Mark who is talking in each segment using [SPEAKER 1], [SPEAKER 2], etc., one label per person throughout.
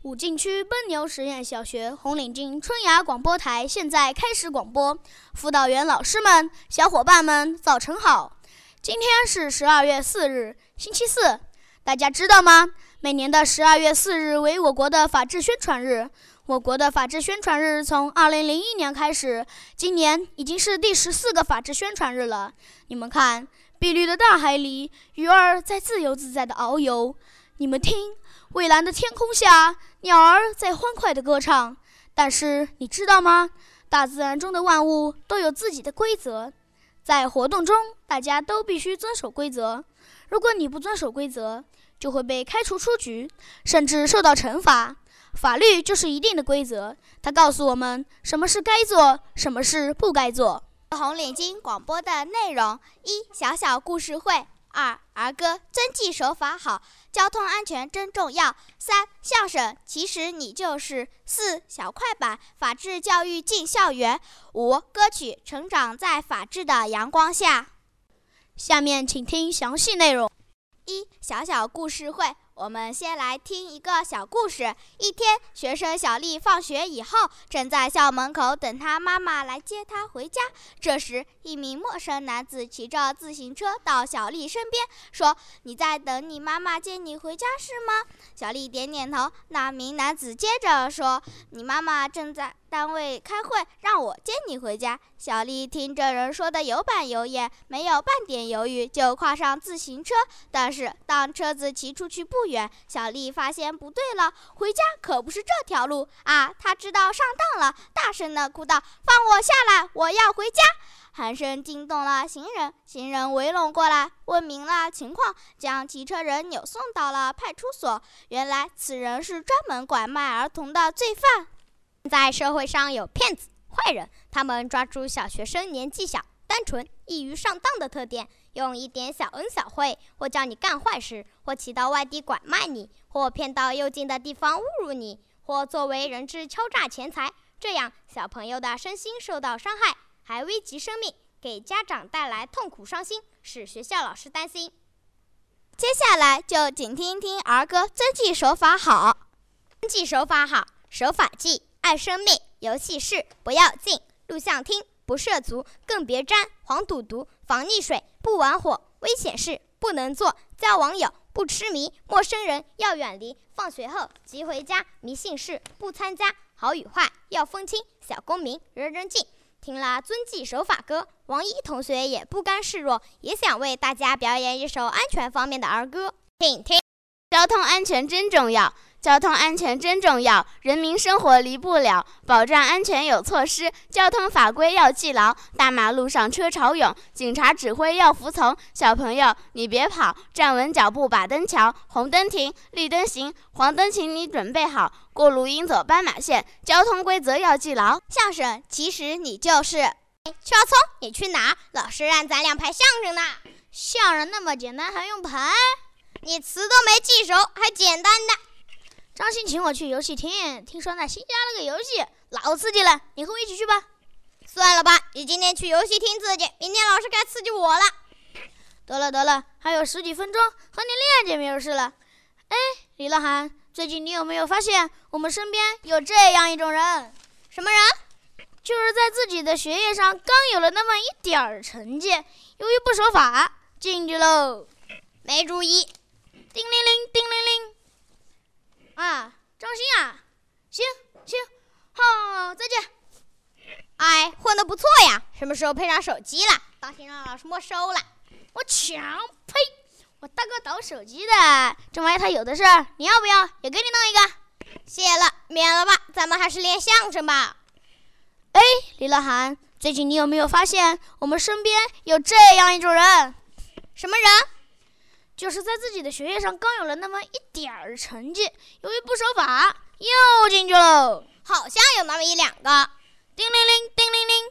[SPEAKER 1] 武进区奔牛实验小学红领巾春芽广播台现在开始广播。辅导员老师们、小伙伴们，早晨好！今天是12月4日，星期四。大家知道吗？每年的12月4日为我国的法治宣传日。我国的法治宣传日从2001年开始，今年已经是第14个法治宣传日了。你们看，碧绿的大海里，鱼儿在自由自在地遨游。你们听，蔚蓝的天空下，鸟儿在欢快地歌唱。但是你知道吗？大自然中的万物都有自己的规则，在活动中，大家都必须遵守规则。如果你不遵守规则，就会被开除出局，甚至受到惩罚。法律就是一定的规则，它告诉我们什么是该做，什么是不该做。
[SPEAKER 2] 红领巾广播的内容：一、小小故事会；二、儿歌，遵纪守法好，交通安全真重要；三、相声，其实你就是；四、小快板，法治教育进校园；五、歌曲，成长在法治的阳光下。
[SPEAKER 1] 下面请听详细内容。
[SPEAKER 2] 一、小小故事会。我们先来听一个小故事。一天，学生小丽放学以后，正在校门口等她妈妈来接她回家。这时，一名陌生男子骑着自行车到小丽身边，说：“你在等你妈妈接你回家是吗？”小丽点点头。那名男子接着说：“你妈妈正在单位开会，让我接你回家。”小丽听这人说的有板有眼，没有半点犹豫，就跨上自行车。但是当车子骑出去不远，小丽发现不对了，回家可不是这条路啊！她知道上当了，大声地哭道：“放我下来，我要回家！”喊声惊动了行人围拢过来，问明了情况，将骑车人扭送到了派出所。原来此人是专门拐卖儿童的罪犯。
[SPEAKER 3] 在社会上有骗子、坏人，他们抓住小学生年纪小、单纯、易于上当的特点，用一点小恩小惠，或叫你干坏事，或骑到外地拐卖你，或骗到又近的地方侮辱你，或作为人质敲诈钱财，这样小朋友的身心受到伤害，还危及生命，给家长带来痛苦伤心，使学校老师担心。
[SPEAKER 2] 接下来就请听听儿歌《遵纪守法好》。
[SPEAKER 3] 遵纪守法好，守法纪，爱生命，游戏室不要进，录像厅不涉足，更别沾，黄赌毒，防溺水，不玩火，危险事不能做，交网友不痴迷，陌生人要远离，放学后即回家，迷信事不参加，好与坏要分清，小公民人人敬。听了遵纪守法歌，王一同学也不甘示弱，也想为大家表演一首安全方面的儿歌，请听。
[SPEAKER 4] 交通安全真重要，交通安全真重要，人民生活离不了，保障安全有措施，交通法规要记牢，大马路上车潮涌，警察指挥要服从，小朋友你别跑，站稳脚步把灯瞧，红灯停，绿灯行，黄灯请你准备好，过路应走斑马线，交通规则要记牢。
[SPEAKER 2] 相声，其实你就是
[SPEAKER 3] 秋葱，你去哪？老师让咱俩排相声呢。
[SPEAKER 1] 相声那么简单还用排？
[SPEAKER 3] 你词都没记熟，还简单的。
[SPEAKER 1] 张鑫请我去游戏厅，听说那新加了个游戏，老刺激了，你和我一起去吧。
[SPEAKER 3] 算了吧，你今天去游戏厅刺激，明天老师该刺激我了。
[SPEAKER 1] 得了，还有10几分钟，和你练就没有事了。哎，李乐涵，最近你有没有发现我们身边有这样一种人？
[SPEAKER 3] 什么人？
[SPEAKER 1] 就是在自己的学业上刚有了那么一点儿成绩，由于不守法，进去喽。
[SPEAKER 3] 没注意。
[SPEAKER 1] 叮铃铃，叮铃铃。啊，张鑫啊，行，好，再见。
[SPEAKER 3] 哎，混得不错呀，什么时候配上手机了？当心让老师没收了。
[SPEAKER 1] 我抢，呸！我大哥倒手机的，这玩意他有的是，你要不要？也给你弄一个。
[SPEAKER 3] 谢了，免了吧，咱们还是练相声吧。
[SPEAKER 1] 哎，李乐涵，最近你有没有发现我们身边有这样一种人？
[SPEAKER 3] 什么人？
[SPEAKER 1] 就是在自己的学业上刚有了那么一点儿成绩，由于不守法，又进去喽。
[SPEAKER 3] 好像有那么1、2个。
[SPEAKER 1] 叮铃铃，叮铃铃。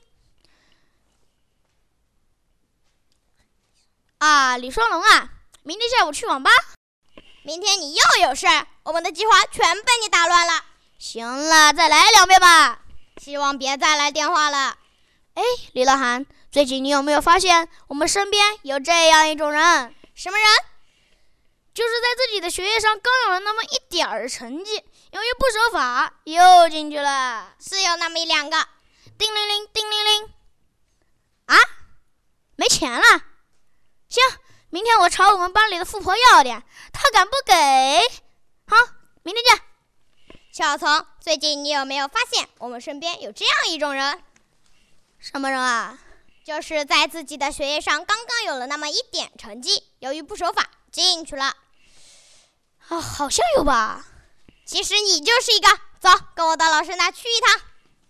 [SPEAKER 1] 啊，李双龙啊，明天下午去网吧。
[SPEAKER 3] 明天你又有事，我们的计划全被你打乱了。
[SPEAKER 1] 行了，再来2遍吧。
[SPEAKER 3] 希望别再来电话了。
[SPEAKER 1] 哎，李乐涵，最近你有没有发现我们身边有这样一种人？
[SPEAKER 3] 什么人？
[SPEAKER 1] 就是在自己的学业上刚有了那么一点儿成绩， 由于不守法，又进去了。
[SPEAKER 3] 是有那么一两个。
[SPEAKER 1] 叮铃铃，叮铃铃。啊，没钱了。行，明天我朝我们班里的富婆要点，她敢不给？好，明天见。
[SPEAKER 3] 小童，最近你有没有发现我们身边有这样一种人？
[SPEAKER 1] 什么人啊？
[SPEAKER 3] 就是在自己的学业上刚刚有了那么一点成绩，由于不守法进去了。
[SPEAKER 1] 啊，好像有吧。
[SPEAKER 3] 其实你就是一个。走，跟我到老师那去一趟。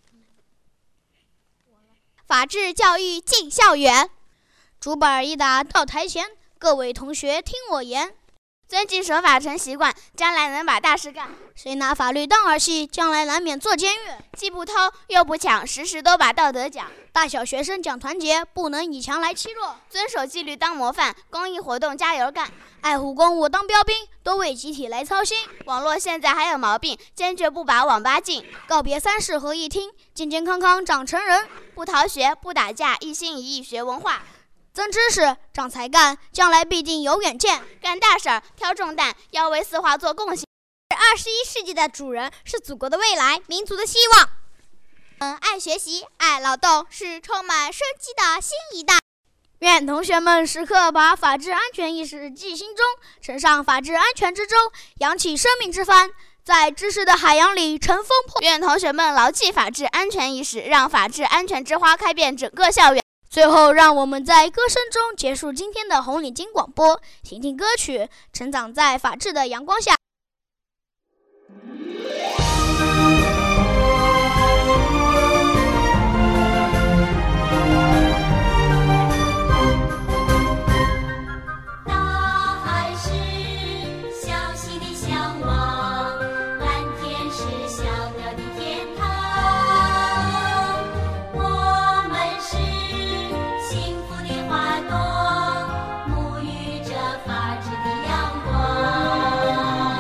[SPEAKER 2] 法治教育进校园。
[SPEAKER 1] 竹板一打到台前，各位同学听我言。
[SPEAKER 4] 遵纪守法成习惯，将来能把大事干。
[SPEAKER 1] 谁拿法律当儿戏，将来难免坐监狱。
[SPEAKER 4] 既不偷又不抢，时时都把道德讲。
[SPEAKER 1] 大小学生讲团结，不能以强来欺弱。
[SPEAKER 4] 遵守纪律当模范，公益活动加油干。
[SPEAKER 1] 爱护公务当标兵，多为集体来操心。
[SPEAKER 4] 网络现在还有毛病，坚决不把网吧禁。
[SPEAKER 1] 告别三室合一厅，健健康康长成人。
[SPEAKER 4] 不逃学，不打架，一心一意学文化。
[SPEAKER 1] 增知识，长才干，将来必定有远见。
[SPEAKER 4] 干大事儿，挑重担，要为四化做贡献。
[SPEAKER 3] 21世纪的主人是祖国的未来，民族的希望。爱学习，爱劳动，是充满生机的新一代。
[SPEAKER 1] 愿同学们时刻把法治安全意识记心中，乘上法治安全之舟，扬起生命之帆，在知识的海洋里乘风破。
[SPEAKER 4] 愿同学们牢记法治安全意识，让法治安全之花开遍整个校园。
[SPEAKER 1] 最后，让我们在歌声中结束今天的红领巾广播，听听歌曲，成长在法治的阳光下。
[SPEAKER 5] 大海是小溪的向往，蓝天是小鸟的天堂，我们是 幸福的花朵，沐浴着法治的阳光。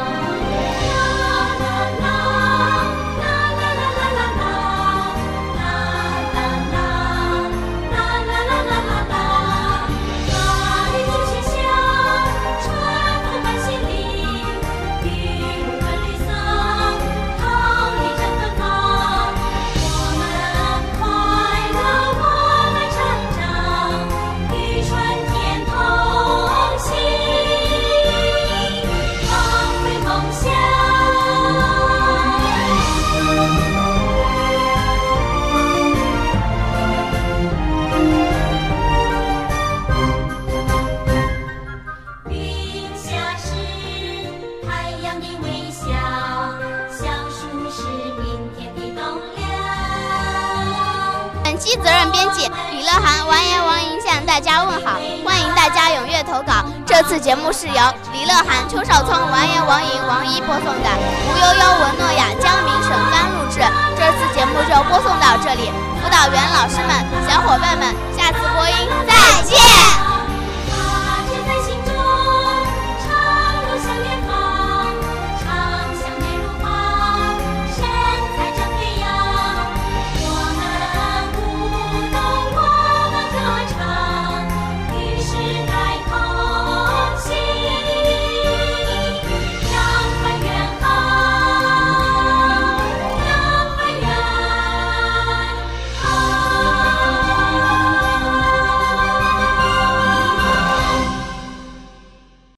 [SPEAKER 4] 本期责任编辑李乐涵、王岩、王莹向大家问好，欢迎大家踊跃投稿。这次节目是由李乐涵、邱少聪、王岩、王莹、王一播送的，吴悠悠、文诺雅、江明、沈帆录制。这次节目就播送到这里，辅导员老师们、小伙伴们，下次播音再见。